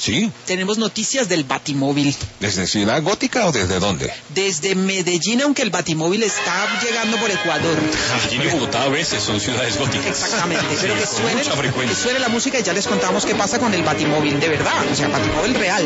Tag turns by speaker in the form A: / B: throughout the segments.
A: Sí.
B: Tenemos noticias del Batimóvil.
A: ¿Desde Ciudad Gótica o desde dónde?
B: Desde Medellín, aunque el Batimóvil está llegando por Ecuador.
C: Medellín y Bogotá a veces son ciudades góticas.
B: Exactamente, pero
C: Sí, con mucha
B: que
C: frecuencia.
B: suene la música y ya les contamos qué pasa con el Batimóvil de verdad, o sea, Batimóvil real.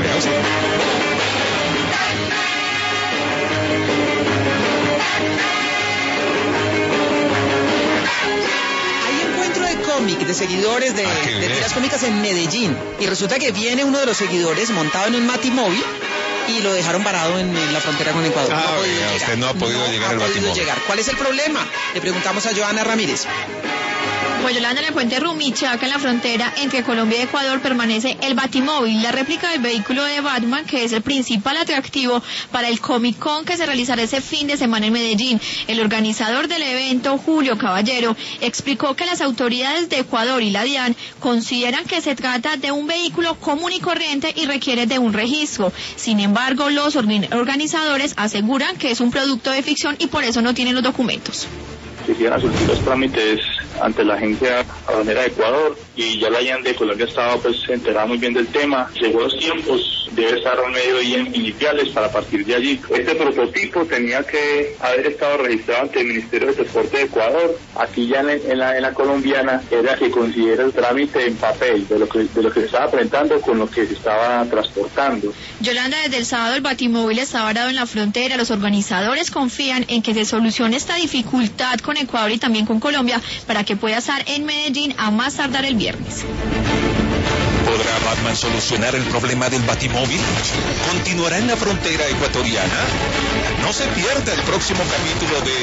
B: Cómic de seguidores de tiras cómicas en Medellín, y resulta que viene uno de los seguidores montado en un Batimóvil y lo dejaron varado en la frontera con Ecuador.
A: Usted no ha podido llegar al Batimóvil.
B: ¿Cuál es el problema? Le preguntamos a Joana Ramírez.
D: Pues Yolanda, en el puente Rumichaca, en la frontera entre Colombia y Ecuador, permanece el Batimóvil, la réplica del vehículo de Batman, que es el principal atractivo para el Comic Con que se realizará ese fin de semana en Medellín. El organizador del evento, Julio Caballero, explicó que las autoridades de Ecuador y la DIAN consideran que se trata de un vehículo común y corriente y requiere de un registro. Sin embargo, los organizadores aseguran que es un producto de ficción y por eso no tienen los documentos.
E: Se hicieron los trámites ante la agencia aduanera de Ecuador y ya la DIAN de Colombia estaba enterada muy bien del tema. Llegó los tiempos, debe estar al medio día en iniciales para partir de allí. Este prototipo tenía que haber estado registrado ante el Ministerio de Transporte de Ecuador. Aquí ya en la colombiana era que considera el trámite en papel de lo que se estaba presentando con lo que se estaba transportando.
D: Yolanda, desde el sábado el Batimóvil está varado en la frontera. Los organizadores confían en que se solucione esta dificultad con Ecuador y también con Colombia para que pueda estar en Medellín a más tardar el viernes.
A: ¿Podrá Batman solucionar el problema del Batimóvil? ¿Continuará en la frontera ecuatoriana? No se pierda el próximo capítulo de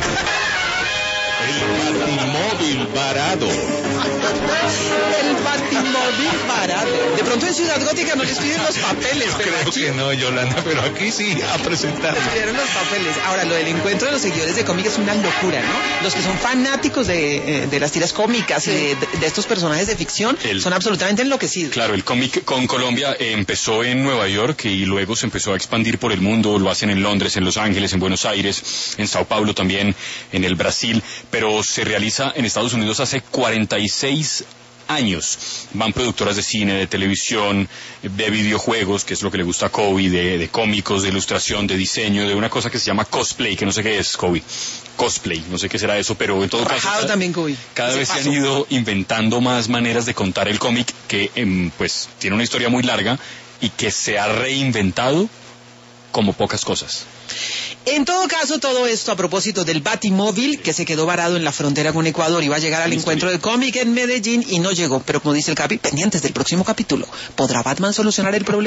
A: El Batimóvil varado.
B: El Batimóvil varado. De pronto en Ciudad Gótica no les piden los papeles.
A: Creo que no, Yolanda, pero aquí sí, a presentar.
B: Les pidieron los papeles. Ahora, lo del encuentro de los seguidores de cómic es una locura, ¿no? Los que son fanáticos de las tiras cómicas y de estos personajes de ficción son absolutamente enloquecidos.
C: Claro, el cómic con Colombia empezó en Nueva York y luego se empezó a expandir por el mundo. Lo hacen en Londres, en Los Ángeles, en Buenos Aires, en Sao Paulo también, en el Brasil, pero se realiza en Estados Unidos hace 46 años. Van productoras de cine, de televisión, de videojuegos, que es lo que le gusta a Kobe, de cómicos, de ilustración, de diseño, de una cosa que se llama cosplay, que no sé qué es, Kobe. Cosplay, no sé qué será eso, pero en todo caso
B: también, Kobe.
C: Cada vez se han ido inventando más maneras de contar el cómic que pues tiene una historia muy larga y que se ha reinventado como pocas cosas.
B: En todo caso, todo esto a propósito del Batimóvil que se quedó varado en la frontera con Ecuador, iba a llegar al encuentro de cómic en Medellín y no llegó, pero como dice el Capi, pendientes del próximo capítulo. ¿Podrá Batman solucionar el problema?